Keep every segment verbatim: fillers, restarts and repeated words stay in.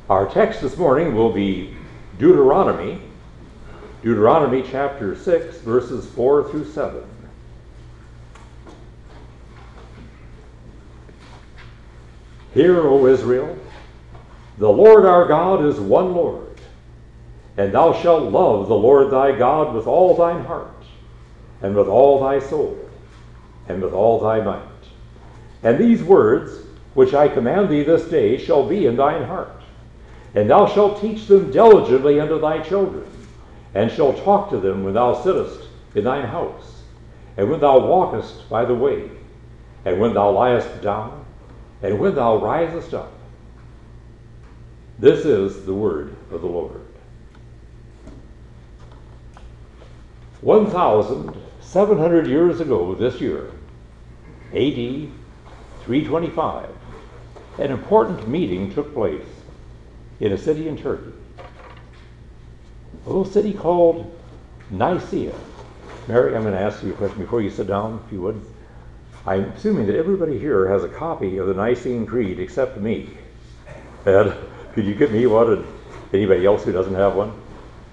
Our text this morning will be Deuteronomy, Deuteronomy chapter six, verses four through seven. Hear, O Israel, the Lord our God is one Lord, and thou shalt love the Lord thy God with all thine heart, and with all thy soul, and with all thy might. And these words, which I command thee this day, shall be in thine heart. And thou shalt teach them diligently unto thy children, and shalt talk to them when thou sittest in thine house, and when thou walkest by the way, and when thou liest down, and when thou risest up. This is the word of the Lord. one thousand seven hundred years ago this year, A D three twenty-five, an important meeting took place in a city in Turkey, a little city called Nicaea. Mary, I'm going to ask you a question before you sit down, if you would. I'm assuming that everybody here has a copy of the Nicene Creed except me. Ed, could you get me one, and anybody else who doesn't have one?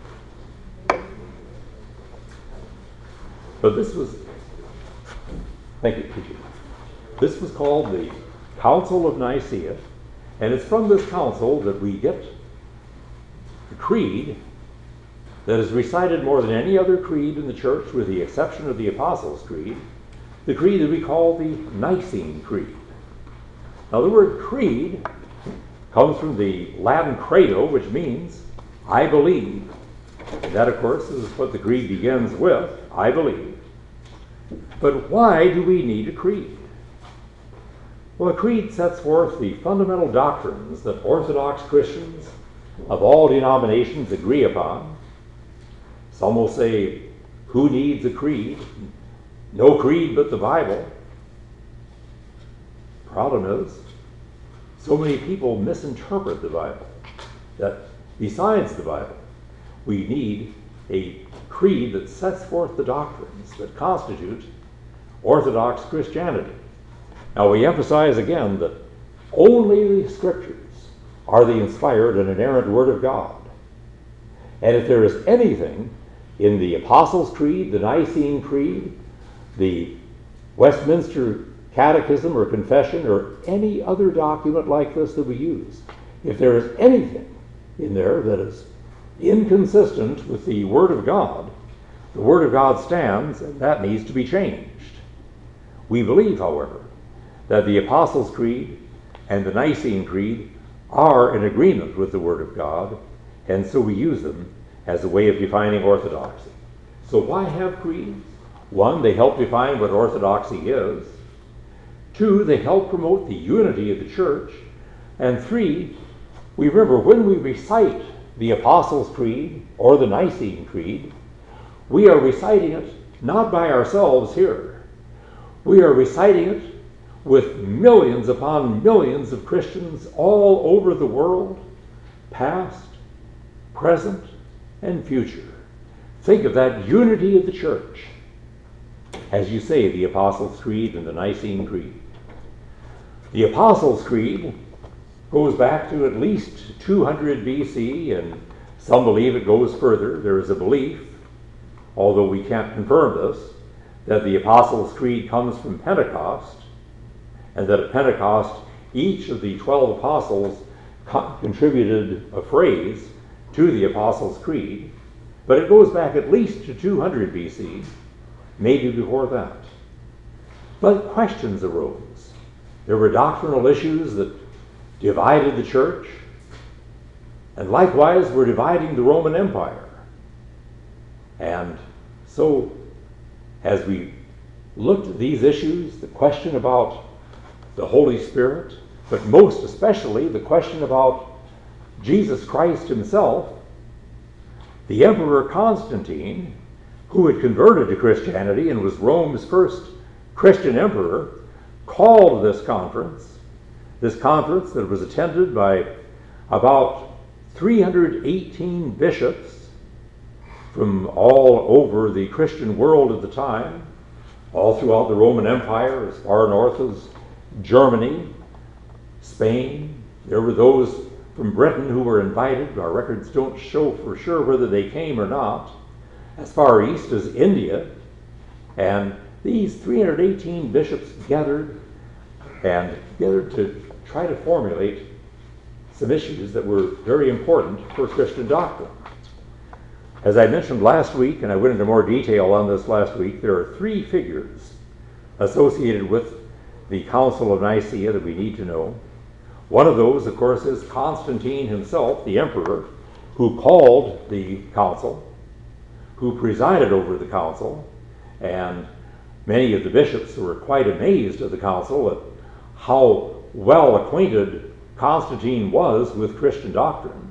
But this was, thank you, appreciate it. This was called the Council of Nicaea, and it's from this council that we get the creed that is recited more than any other creed in the church, with the exception of the Apostles' Creed, the creed that we call the Nicene Creed. Now, the word creed comes from the Latin credo, which means I believe. And that, of course, is what the creed begins with, I believe. But why do we need a creed? Well, a creed sets forth the fundamental doctrines that Orthodox Christians of all denominations agree upon. Some will say, who needs a creed? No creed but the Bible. Problem is, so many people misinterpret the Bible that besides the Bible, we need a creed that sets forth the doctrines that constitute Orthodox Christianity. Now, we emphasize again that only the Scriptures are the inspired and inerrant Word of God. And if there is anything in the Apostles' Creed, the Nicene Creed, the Westminster Catechism or Confession, or any other document like this that we use, if there is anything in there that is inconsistent with the Word of God, the Word of God stands, and that needs to be changed. We believe, however, that the Apostles' Creed and the Nicene Creed are in agreement with the Word of God, and so we use them as a way of defining orthodoxy. So why have creeds? One, they help define what orthodoxy is. Two, they help promote the unity of the church. And three, we remember when we recite the Apostles' Creed or the Nicene Creed, we are reciting it not by ourselves here. We are reciting it with millions upon millions of Christians all over the world, past, present, and future. Think of that unity of the church as you say the Apostles' Creed and the Nicene Creed. The Apostles' Creed goes back to at least two hundred B C, and some believe it goes further. There is a belief, although we can't confirm this, that the Apostles' Creed comes from Pentecost, and that at Pentecost, each of the twelve apostles co- contributed a phrase to the Apostles' Creed, but it goes back at least to two hundred B C, maybe before that. But questions arose. There were doctrinal issues that divided the church, and likewise were dividing the Roman Empire. And so, as we looked at these issues, the question about the Holy Spirit, but most especially the question about Jesus Christ himself, the Emperor Constantine, who had converted to Christianity and was Rome's first Christian emperor, called this conference, this conference that was attended by about three hundred eighteen bishops from all over the Christian world at the time, all throughout the Roman Empire, as far north as Germany, Spain. There were those from Britain who were invited. Our records don't show for sure whether they came or not, as far east as India. And these three hundred eighteen bishops gathered and gathered to try to formulate some issues that were very important for Christian doctrine. As I mentioned last week, and I went into more detail on this last week, there are three figures associated with the Council of Nicaea that we need to know. One of those, of course, is Constantine himself, the emperor, who called the council, who presided over the council, and many of the bishops were quite amazed at the council at how well acquainted Constantine was with Christian doctrine.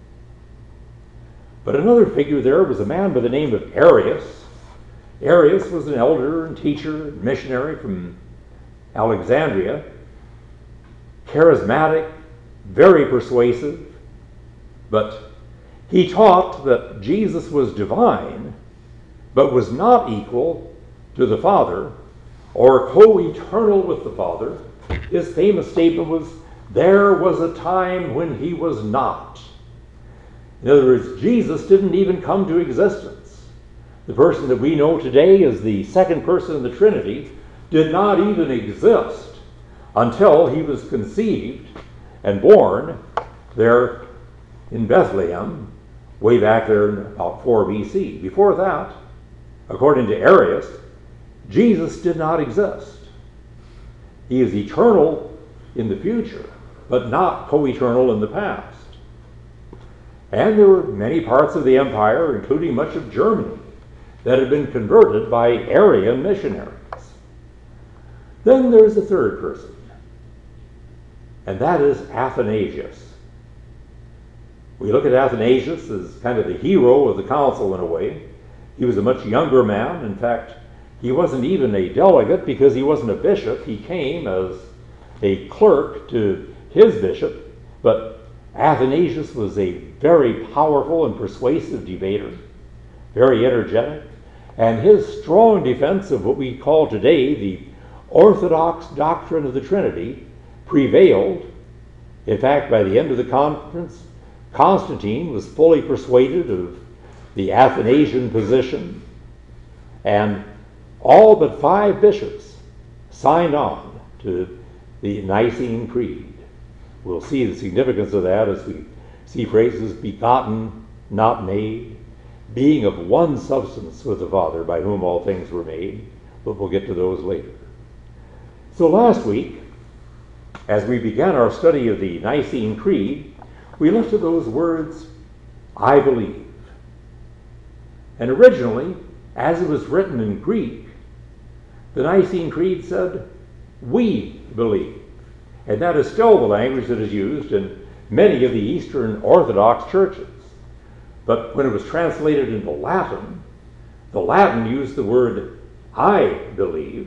But another figure there was a man by the name of Arius. Arius was an elder and teacher and missionary from Alexandria, charismatic, very persuasive, but he taught that Jesus was divine, but was not equal to the Father or co-eternal with the Father. His famous statement was, "There was a time when he was not." In other words, Jesus didn't even come to existence. The person that we know today as the second person of the Trinity did not even exist until he was conceived and born there in Bethlehem, way back there in about four B C. Before that, according to Arius, Jesus did not exist. He is eternal in the future, but not co-eternal in the past. And there were many parts of the empire, including much of Germany, that had been converted by Arian missionaries. Then there's a third person, and that is Athanasius. We look at Athanasius as kind of the hero of the council in a way. He was a much younger man. In fact, he wasn't even a delegate because he wasn't a bishop. He came as a clerk to his bishop, but Athanasius was a very powerful and persuasive debater, very energetic, and his strong defense of what we call today the Orthodox doctrine of the Trinity prevailed. In fact, by the end of the conference, Constantine was fully persuaded of the Athanasian position, and all but five bishops signed on to the Nicene Creed. We'll see the significance of that as we see phrases begotten, not made, being of one substance with the Father, by whom all things were made, but we'll get to those later. So last week, as we began our study of the Nicene Creed, we looked at those words, "I believe." And originally, as it was written in Greek, the Nicene Creed said, "We believe." And that is still the language that is used in many of the Eastern Orthodox churches. But when it was translated into Latin, the Latin used the word "I believe,"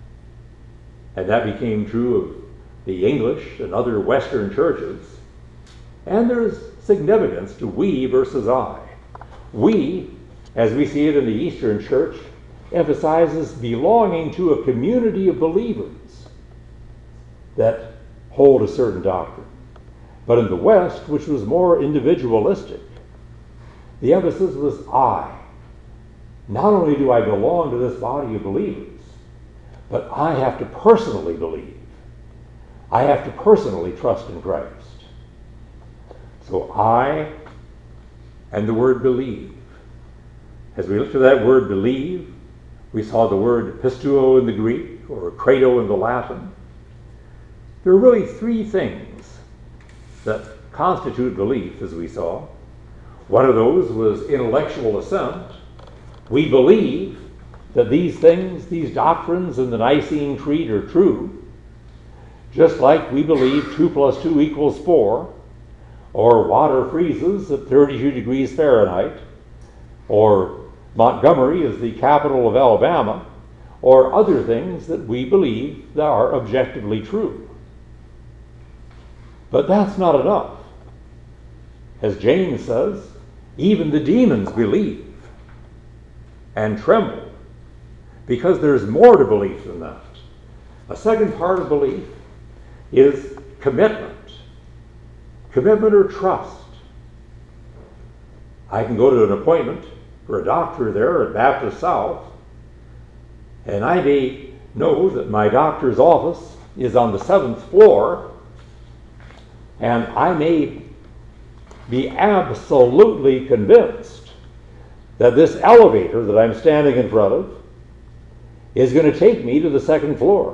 and that became true of the English and other Western churches. And there's significance to "we" versus "I." "We," as we see it in the Eastern Church, emphasizes belonging to a community of believers that hold a certain doctrine. But in the West, which was more individualistic, the emphasis was "I." Not only do I belong to this body of believers, but I have to personally believe. I have to personally trust in Christ. So "I" and the word "believe." As we looked at that word "believe," we saw the word "pisteuo" in the Greek, or "credo" in the Latin. There are really three things that constitute belief, as we saw. One of those was intellectual assent. We believe that these things, these doctrines in the Nicene Creed are true, just like we believe two plus two equals four, or water freezes at thirty-two degrees Fahrenheit, or Montgomery is the capital of Alabama, or other things that we believe that are objectively true. But that's not enough. As James says, even the demons believe and tremble, because there's more to belief than that. A second part of belief is commitment. commitment or trust. I can go to an appointment for a doctor there at Baptist South, and I may know that my doctor's office is on the seventh floor, and I may be absolutely convinced that this elevator that I'm standing in front of is going to take me to the second floor.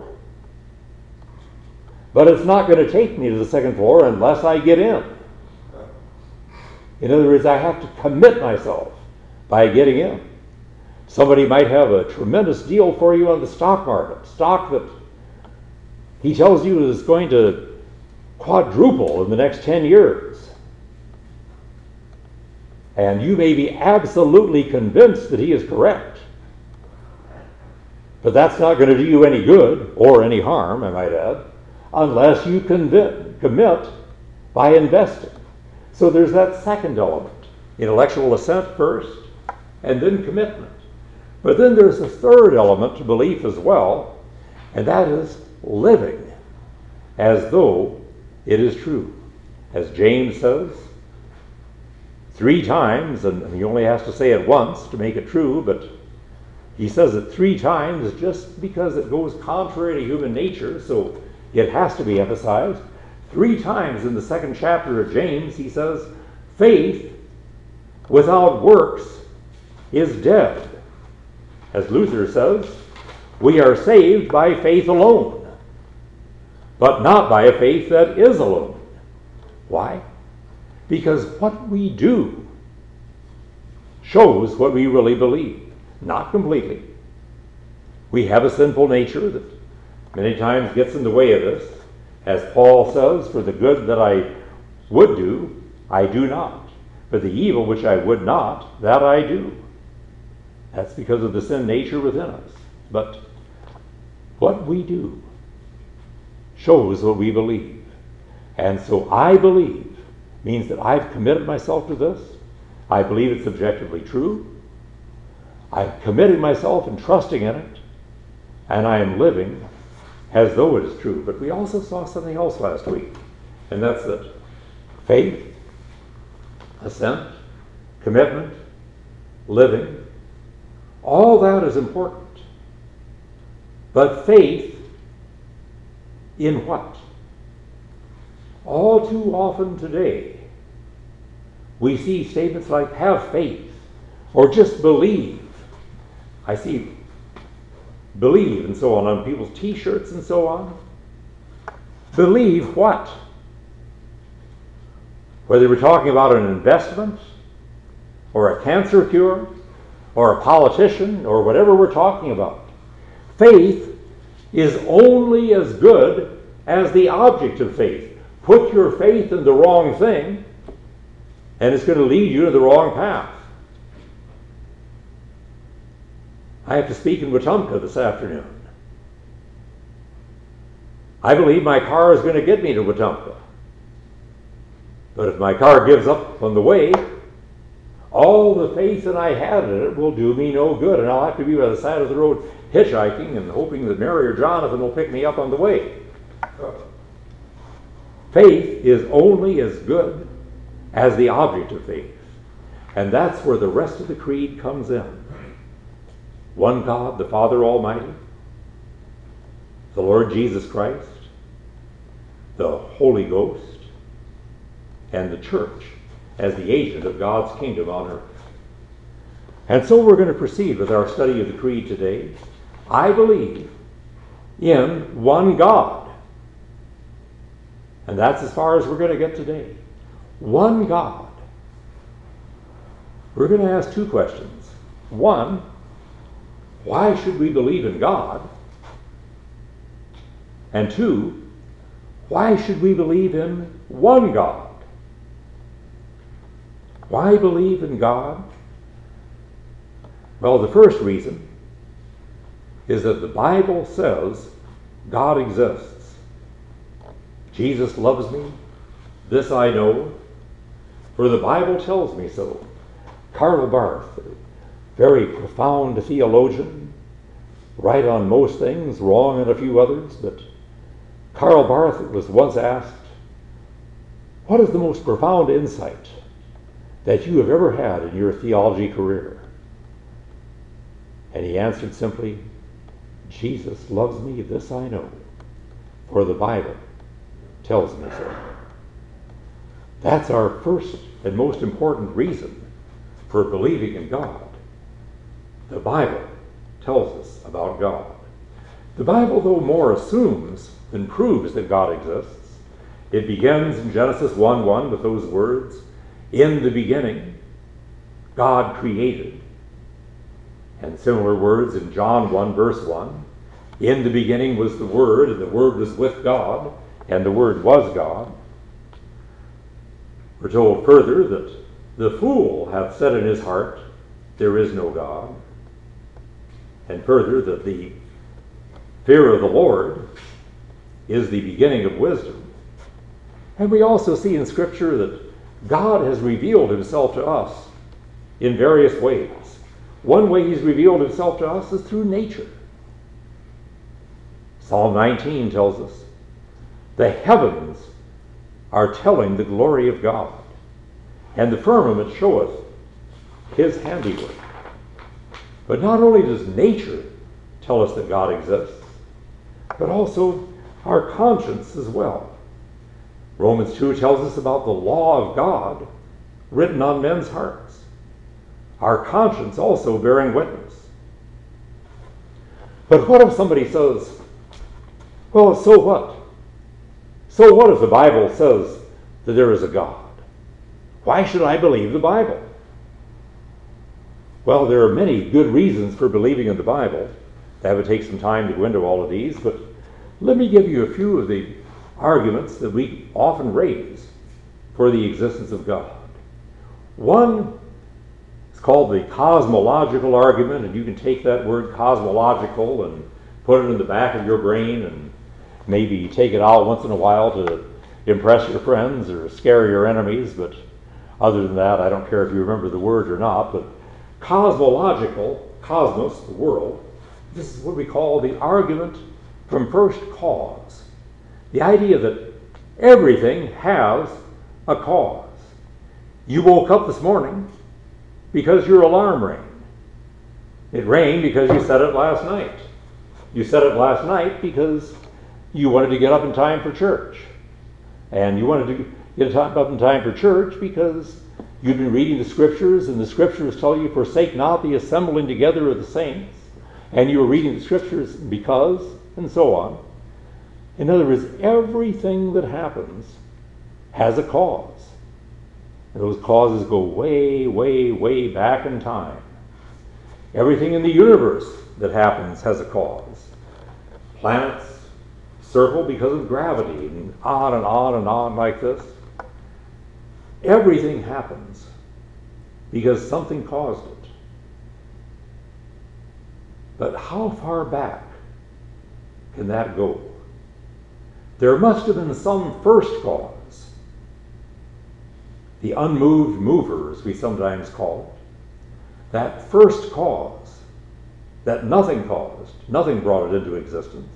But it's not going to take me to the second floor unless I get in. In other words, I have to commit myself by getting in. Somebody might have a tremendous deal for you on the stock market, stock that he tells you is going to quadruple in the next ten years. And you may be absolutely convinced that he is correct. But that's not going to do you any good, or any harm, I might add, unless you convi- commit by investing. So there's that second element, intellectual assent first, and then commitment. But then there's a third element to belief as well, and that is living as though it is true. As James says, three times, and he only has to say it once to make it true, but he says it three times just because it goes contrary to human nature, so it has to be emphasized. Three times in the second chapter of James, he says, faith without works is dead. As Luther says, we are saved by faith alone, but not by a faith that is alone. Why? Because what we do shows what we really believe. Not completely. We have a sinful nature that many times gets in the way of this. As Paul says, for the good that I would do, I do not. But the evil which I would not, that I do. That's because of the sin nature within us. But what we do shows what we believe. And so I believe means that I've committed myself to this. I believe it's objectively true. I'm committing myself and trusting in it, and I am living as though it is true. But we also saw something else last week, and that's that faith, assent, commitment, living, all that is important. But faith in what? All too often today, we see statements like, have faith, or just believe. I see believe and so on on people's t-shirts and so on. Believe what? Whether we're talking about an investment, or a cancer cure, or a politician, or whatever we're talking about. Faith is only as good as the object of faith. Put your faith in the wrong thing, and it's going to lead you to the wrong path. I have to speak in Wetumpka this afternoon. I believe my car is going to get me to Wetumpka. But if my car gives up on the way, all the faith that I had in it will do me no good, and I'll have to be by the side of the road hitchhiking and hoping that Mary or Jonathan will pick me up on the way. Faith is only as good as the object of faith. And that's where the rest of the creed comes in. One God, the Father Almighty, the Lord Jesus Christ, the Holy Ghost, and the church as the agent of God's kingdom on earth. And so we're going to proceed with our study of the creed today. I believe in one God. And that's as far as we're going to get today. One God. We're going to ask two questions. One, why should we believe in God? And two, why should we believe in one God? Why believe in God? Well, the first reason is that the Bible says God exists. Jesus loves me, this I know, for the Bible tells me so. Karl Barth, very profound theologian, right on most things, wrong on a few others, but Karl Barth was once asked, what is the most profound insight that you have ever had in your theology career? And he answered simply, Jesus loves me, this I know, for the Bible tells me so. That's our first and most important reason for believing in God. The Bible tells us about God. The Bible, though, more assumes than proves that God exists. It begins in Genesis one one with those words, in the beginning, God created. And similar words in John one verse one, in the beginning was the Word, and the Word was with God, and the Word was God. We're told further that the fool hath said in his heart, there is no God. And further, that the fear of the Lord is the beginning of wisdom. And we also see in Scripture that God has revealed himself to us in various ways. One way he's revealed himself to us is through nature. Psalm nineteen tells us, the heavens are telling the glory of God, and the firmament showeth his handiwork. But not only does nature tell us that God exists, but also our conscience as well. Romans two tells us about the law of God written on men's hearts. Our conscience also bearing witness. But what if somebody says, well, so what? So what if the Bible says that there is a God? Why should I believe the Bible? Well, there are many good reasons for believing in the Bible. That would take some time to go into all of these, but let me give you a few of the arguments that we often raise for the existence of God. One is called the cosmological argument, and you can take that word cosmological and put it in the back of your brain and maybe take it out once in a while to impress your friends or scare your enemies, but other than that, I don't care if you remember the word or not, but cosmological, cosmos, the world, this is what we call the argument from first cause. The idea that everything has a cause. You woke up this morning because your alarm rang. It rang because you set it last night. You set it last night because you wanted to get up in time for church. And you wanted to get up in time for church because you've been reading the Scriptures, and the Scriptures tell you, forsake not the assembling together of the saints. And you were reading the Scriptures because, and so on. In other words, everything that happens has a cause. And those causes go way, way, way back in time. Everything in the universe that happens has a cause. Planets circle because of gravity, and on and on and on like this. Everything happens because something caused it. But how far back can that go? There must have been some first cause. The unmoved mover, as we sometimes call it. That first cause that nothing caused, nothing brought it into existence.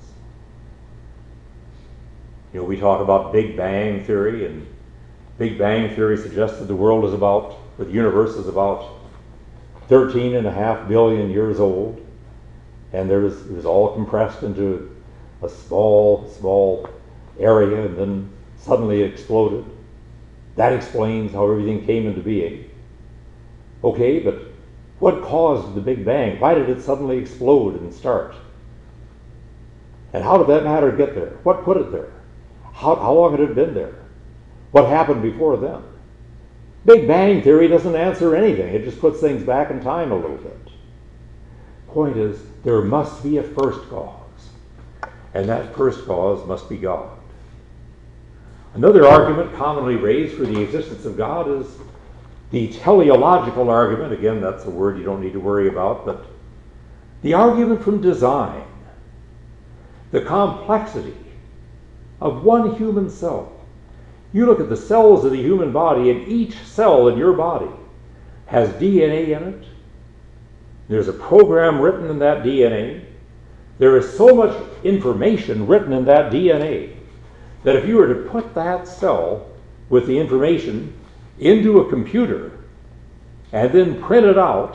You know, we talk about Big Bang Theory, and Big Bang Theory suggests that the world is about, or the universe is about thirteen and a half billion years old, and there was, it was all compressed into a small, small area, and then suddenly it exploded. That explains how everything came into being. Okay, but what caused the Big Bang? Why did it suddenly explode and start? And how did that matter get there? What put it there? How, how long had it been there? What happened before then? Big Bang Theory doesn't answer anything. It just puts things back in time a little bit. Point is, there must be a first cause. And that first cause must be God. Another argument commonly raised for the existence of God is the teleological argument. Again, that's a word you don't need to worry about, but the argument from design. The complexity of one human cell. You look at the cells of the human body, and each cell in your body has D N A in it. There's a program written in that D N A. There is so much information written in that D N A that if you were to put that cell with the information into a computer and then print it out,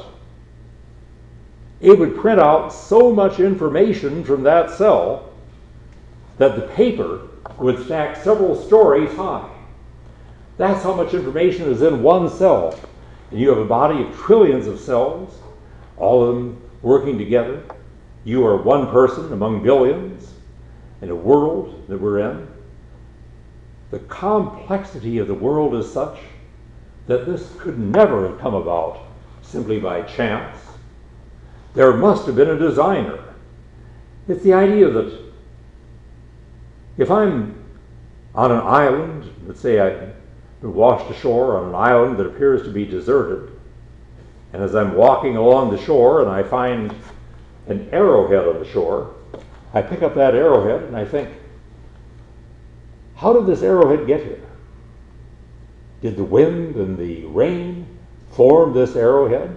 it would print out so much information from that cell that the paper would stack several stories high. That's how much information is in one cell. And you have a body of trillions of cells, all of them working together. You are one person among billions in a world that we're in. The complexity of the world is such that this could never have come about simply by chance. There must have been a designer. It's the idea that if I'm on an island, let's say I've been washed ashore on an island that appears to be deserted, and as I'm walking along the shore and I find an arrowhead on the shore, I pick up that arrowhead and I think, how did this arrowhead get here? Did the wind and the rain form this arrowhead?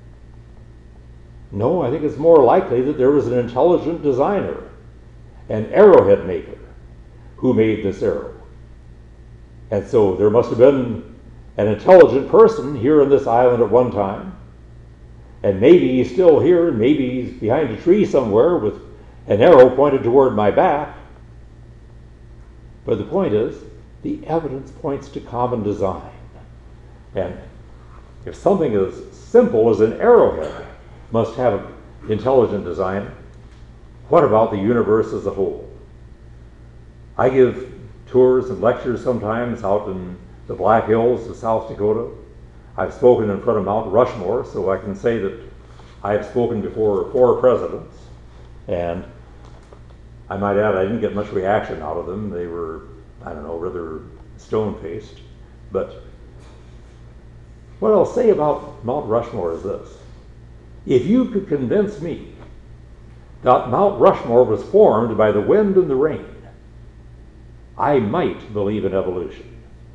No, I think it's more likely that there was an intelligent designer, an arrowhead maker, who made this arrow. And so there must have been an intelligent person here on this island at one time, and maybe he's still here, and maybe he's behind a tree somewhere with an arrow pointed toward my back. But the point is, the evidence points to common design. And if something as simple as an arrowhead must have intelligent design, what about the universe as a whole? I give tours and lectures sometimes out in the Black Hills of South Dakota. I've spoken in front of Mount Rushmore, so I can say that I have spoken before four presidents, and I might add I didn't get much reaction out of them. They were, I don't know, rather stone-faced. But what I'll say about Mount Rushmore is this. If you could convince me that Mount Rushmore was formed by the wind and the rain, I might believe in evolution.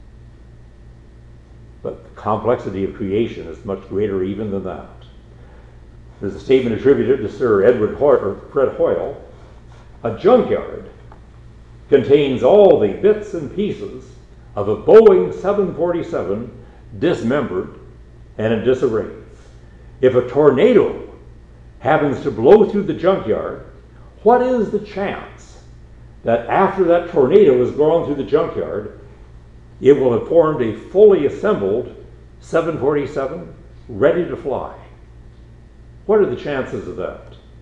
But the complexity of creation is much greater even than that. There's a statement attributed to Sir Edward Hoyle, or Fred Hoyle. A junkyard contains all the bits and pieces of a Boeing seven forty-seven dismembered and in disarray. If a tornado happens to blow through the junkyard, what is the chance that after that tornado has gone through the junkyard, it will have formed a fully assembled seven forty-seven ready to fly? What are the chances of that?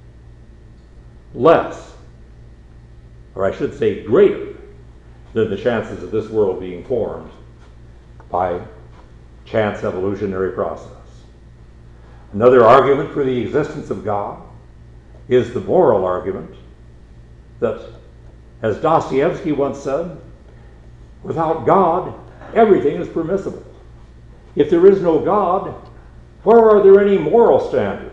Less, or I should say greater, than the chances of this world being formed by chance evolutionary process. Another argument for the existence of God is the moral argument that, as Dostoevsky once said, without God, everything is permissible. If there is no God, where are there any moral standards?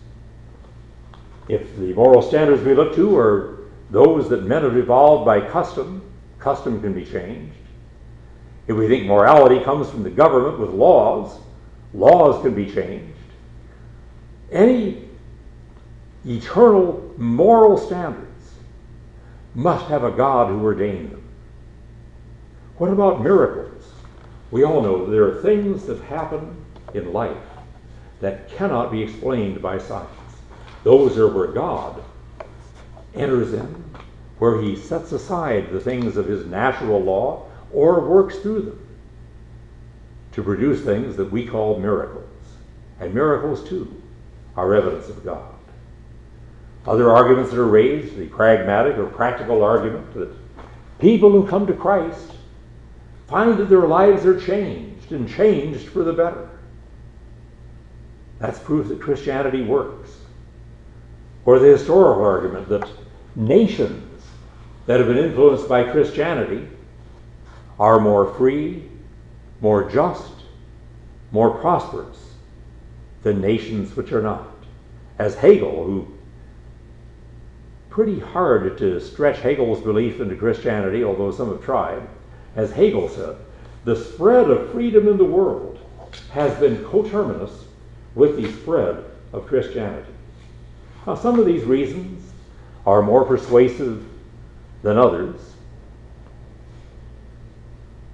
If the moral standards we look to are those that men have evolved by custom, custom can be changed. If we think morality comes from the government with laws, laws can be changed. Any eternal moral standards must have a God who ordained them. What about miracles? We all know that there are things that happen in life that cannot be explained by science. Those are where God enters in, where he sets aside the things of his natural law or works through them to produce things that we call miracles. And miracles, too, are evidence of God. Other arguments that are raised, the pragmatic or practical argument that people who come to Christ find that their lives are changed and changed for the better. That's proof that Christianity works. Or the historical argument that nations that have been influenced by Christianity are more free, more just, more prosperous than nations which are not. As Hegel, who pretty hard to stretch Hegel's belief into Christianity, although some have tried, as Hegel said, the spread of freedom in the world has been coterminous with the spread of Christianity. Now, some of these reasons are more persuasive than others.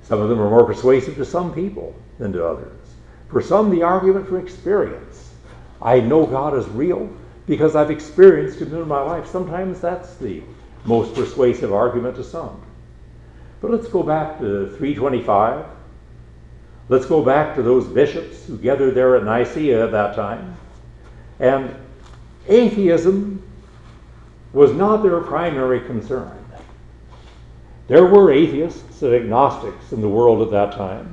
Some of them are more persuasive to some people than to others. For some, the argument from experience. I know God is real because I've experienced Him in my life. Sometimes that's the most persuasive argument to some. But let's go back to three twenty-five. Let's go back to those bishops who gathered there at Nicaea at that time. And atheism was not their primary concern. There were atheists and agnostics in the world at that time,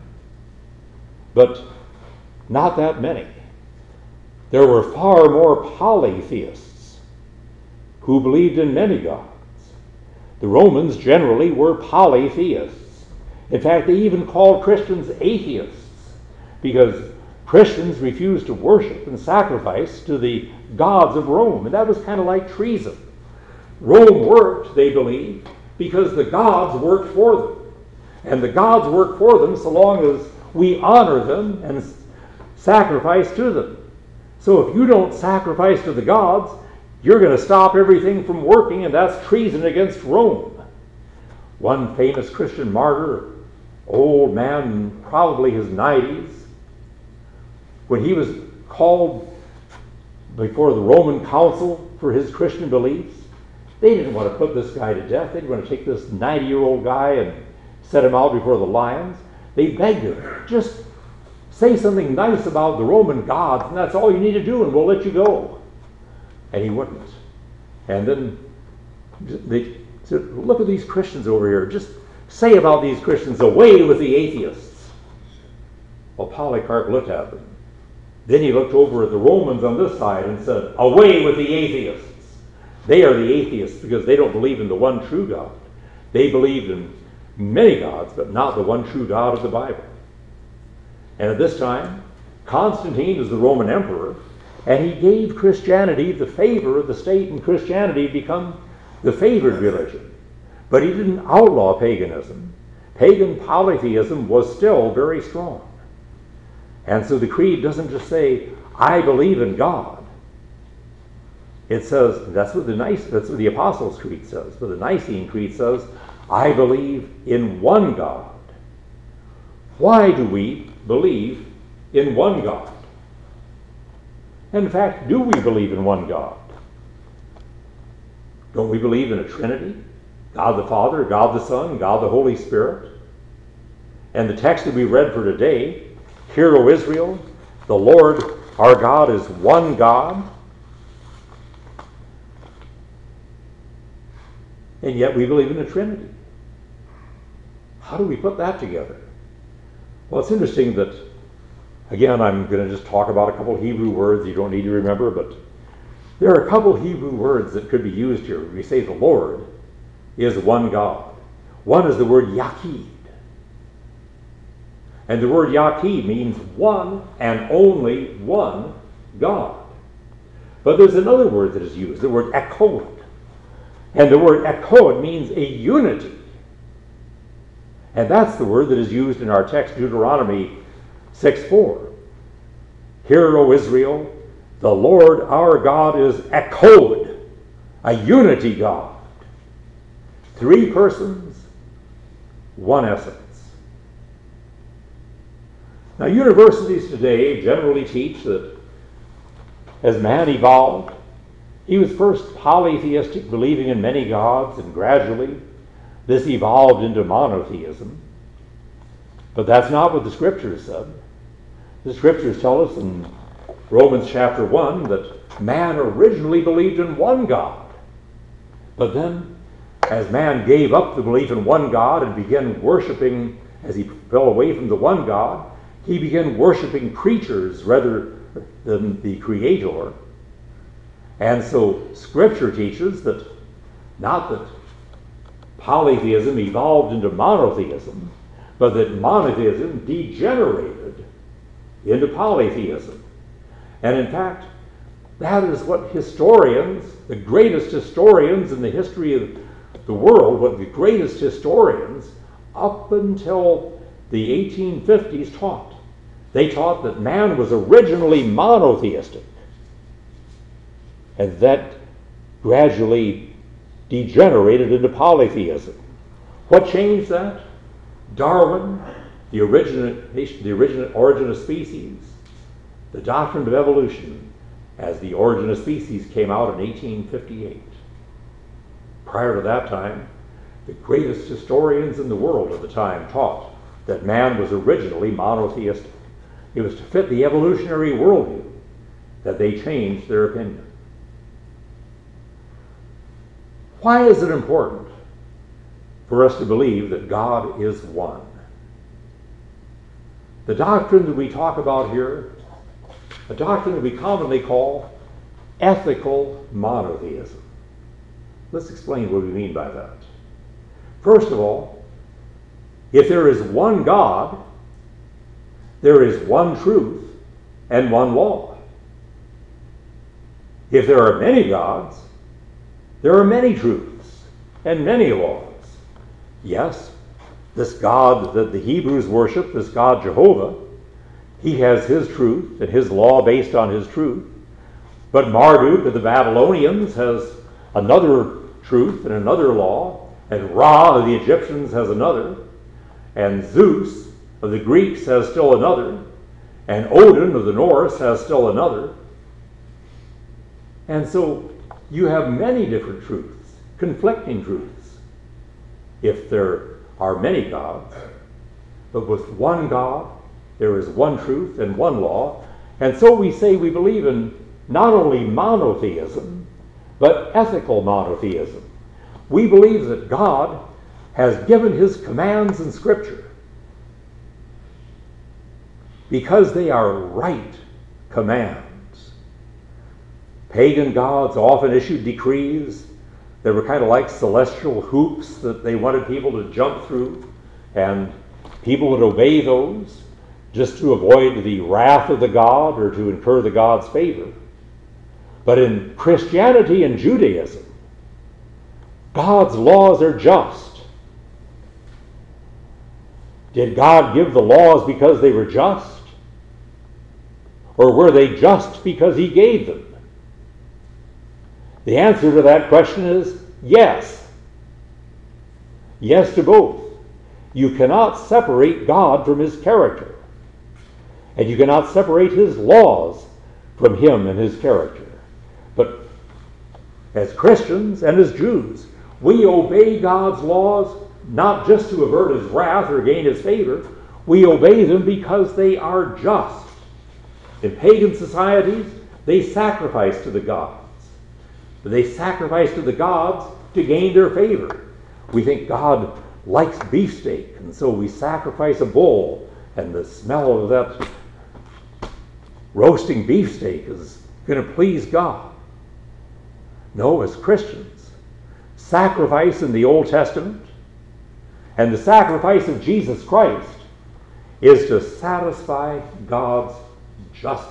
but not that many. There were far more polytheists who believed in many gods. The Romans generally were polytheists. In fact, they even called Christians atheists because Christians refused to worship and sacrifice to the gods of Rome, and that was kind of like treason. Rome worked, they believed, because the gods worked for them. And the gods work for them so long as we honor them and sacrifice to them. So if you don't sacrifice to the gods, you're going to stop everything from working, and that's treason against Rome. One famous Christian martyr, old man, probably his nineties, when he was called before the Roman council for his Christian beliefs, they didn't want to put this guy to death. They didn't want to take this ninety-year-old guy and set him out before the lions. They begged him, just say something nice about the Roman gods, and that's all you need to do, and we'll let you go. And he wouldn't. And then they said, look at these Christians over here. Just say about these Christians, away with the atheists. Well, Polycarp looked at them. Then he looked over at the Romans on this side and said, away with the atheists. They are the atheists because they don't believe in the one true God. They believed in many gods, but not the one true God of the Bible. And at this time, Constantine was the Roman emperor, and he gave Christianity the favor of the state, and Christianity become the favored religion. But he didn't outlaw paganism. Pagan polytheism was still very strong. And so the creed doesn't just say, I believe in God. It says, that's what the Nice, that's what the Apostles' Creed says. But the Nicene Creed says, I believe in one God. Why do we believe in one God? In fact, do we believe in one God? Don't we believe in a Trinity? God the Father, God the Son, God the Holy Spirit? And the text that we read for today, Hear, O Israel, the Lord our God is one God. And yet we believe in a Trinity. How do we put that together? Well, it's interesting that, again, I'm going to just talk about a couple Hebrew words you don't need to remember, but there are a couple Hebrew words that could be used here. We say the Lord is one God. One is the word Yaqid. And the word Yaqid means one and only one God. But there's another word that is used, the word Echad. And the word Echad means a unity. And that's the word that is used in our text, Deuteronomy six four. Hear, O Israel, the Lord our God is Echad, a unity God. Three persons, one essence. Now, universities today generally teach that as man evolved, he was first polytheistic, believing in many gods, and gradually this evolved into monotheism. But that's not what the Scriptures said. The Scriptures tell us in Romans chapter one that man originally believed in one God. But then, as man gave up the belief in one God and began worshiping, as he fell away from the one God, he began worshiping creatures rather than the Creator. And so Scripture teaches that not that polytheism evolved into monotheism, but that monotheism degenerated into polytheism. And in fact, that is what historians, the greatest historians in the history of the world, what the greatest historians up until the eighteen fifties taught. They taught that man was originally monotheistic, and that gradually degenerated into polytheism. What changed that? Darwin, the origination, the original origin of species, the doctrine of evolution, as the origin of species came out in eighteen fifty-eight. Prior to that time, the greatest historians in the world at the time taught that man was originally monotheistic. It was to fit the evolutionary worldview that they changed their opinion. Why is it important for us to believe that God is one? The doctrine that we talk about here, a doctrine that we commonly call ethical monotheism. Let's explain what we mean by that. First of all, if there is one God, there is one truth and one law. If there are many gods, there are many truths and many laws. Yes, this God that the Hebrews worship, this God Jehovah, he has his truth and his law based on his truth. But Marduk of the Babylonians has another truth and another law, and Ra of the Egyptians has another, and Zeus of the Greeks has still another, and Odin of the Norse has still another. And so you have many different truths, conflicting truths, if there are many gods. But with one God, there is one truth and one law. And so we say we believe in not only monotheism, but ethical monotheism. We believe that God has given his commands in Scripture because they are right commands. Pagan gods often issued decrees that were kind of like celestial hoops that they wanted people to jump through, and people would obey those just to avoid the wrath of the god or to incur the god's favor. But in Christianity and Judaism, God's laws are just. Did God give the laws because they were just? Or were they just because he gave them? The answer to that question is yes. Yes to both. You cannot separate God from his character. And you cannot separate his laws from him and his character. But as Christians and as Jews, we obey God's laws not just to avert his wrath or gain his favor. We obey them because they are just. In pagan societies, they sacrifice to the gods. They sacrifice to the gods to gain their favor. We think God likes beefsteak, and so we sacrifice a bull, and the smell of that roasting beefsteak is going to please God. No, as Christians, sacrifice in the Old Testament and the sacrifice of Jesus Christ is to satisfy God's justice.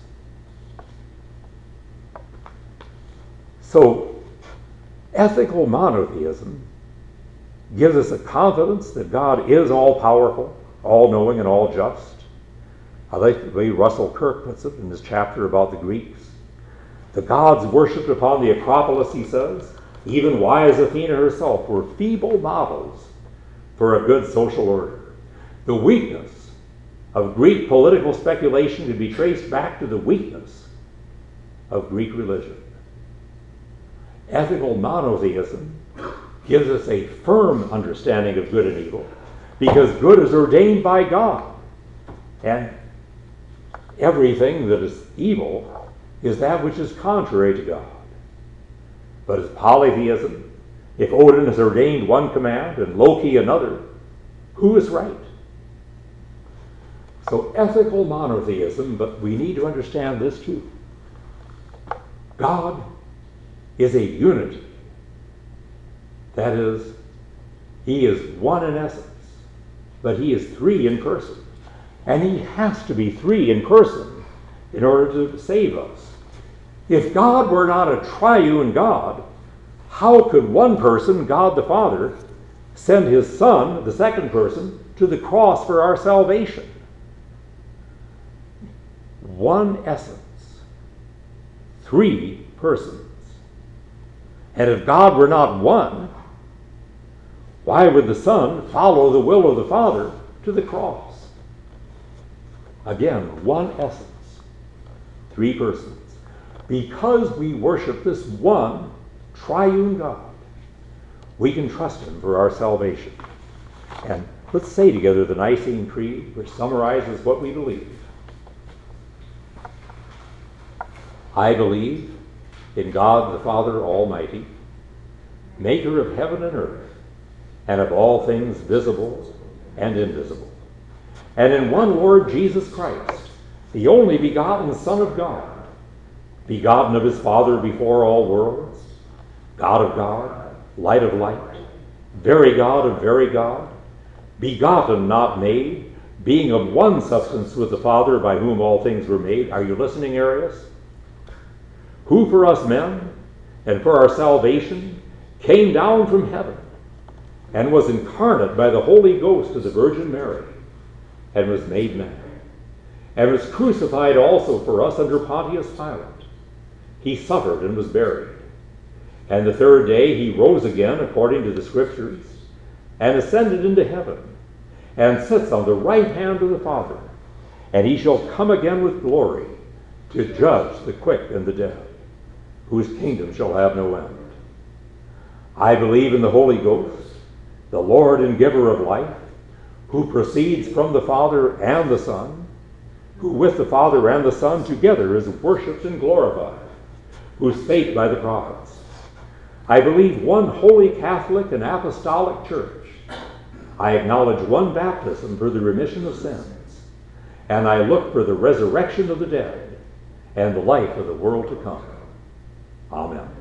So, ethical monotheism gives us a confidence that God is all-powerful, all-knowing, and all-just. I like the way Russell Kirk puts it in his chapter about the Greeks. The gods worshipped upon the Acropolis, he says, even wise Athena herself, were feeble models for a good social order. The weakness of Greek political speculation could be traced back to the weakness of Greek religion. Ethical monotheism gives us a firm understanding of good and evil because good is ordained by God, and everything that is evil is that which is contrary to God. But as polytheism, if Odin has ordained one command and Loki another, who is right? So ethical monotheism, but we need to understand this too. God is a unity. That is, he is one in essence, but he is three in person. And he has to be three in person in order to save us. If God were not a triune God, how could one person, God the Father, send his Son, the second person, to the cross for our salvation? One essence, three persons. And if God were not one, Why would the Son follow the will of the Father to the cross? Again, one essence, three persons. Because we worship this one triune God, we can trust him for our salvation. And let's say together the Nicene Creed, which summarizes what we believe. I believe in God the Father Almighty, maker of heaven and earth, and of all things visible and invisible, and in one Lord Jesus Christ, the only begotten Son of God, begotten of his Father before all worlds, God of God, light of light, very God of very God, begotten, not made, being of one substance with the Father, by whom all things were made. Are you listening, Arius? Who for us men and for our salvation came down from heaven and was incarnate by the Holy Ghost of the Virgin Mary, and was made man, and was crucified also for us under Pontius Pilate. He suffered and was buried. And the third day he rose again according to the Scriptures, and ascended into heaven, and sits on the right hand of the Father. And he shall come again with glory to judge the quick and the dead, whose kingdom shall have no end. I believe in the Holy Ghost, the Lord and giver of life, who proceeds from the Father and the Son, who with the Father and the Son together is worshipped and glorified, who spake by the prophets. I believe one holy Catholic and apostolic church. I acknowledge one baptism for the remission of sins, and I look for the resurrection of the dead and the life of the world to come. Amen.